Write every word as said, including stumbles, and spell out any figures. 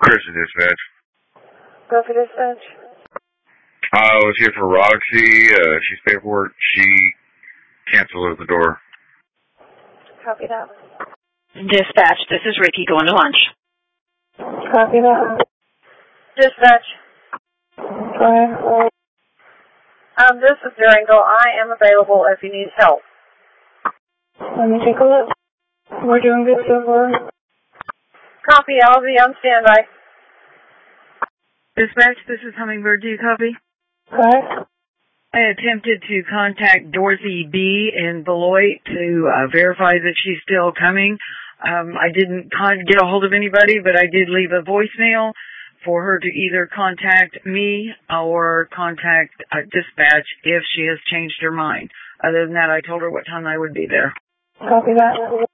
Christian Dispatch. Go for dispatch. I was here for Roxy. Uh, she's paperwork. She canceled at the door. Copy that. Dispatch, this is Ricky going to lunch. Copy that. Dispatch. Go ahead. Um, this is Durango. I am available if you need help. Let me take a look. We're doing good so far. Copy. I'll be on standby. Dispatch, this is Hummingbird. Do you copy? Go ahead. I attempted to contact Dorothy B. in Beloit to uh, verify that she's still coming. Um, I didn't con- get a hold of anybody, but I did leave a voicemail for her to either contact me or contact uh, dispatch if she has changed her mind. Other than that, I told her what time I would be there. Copy that.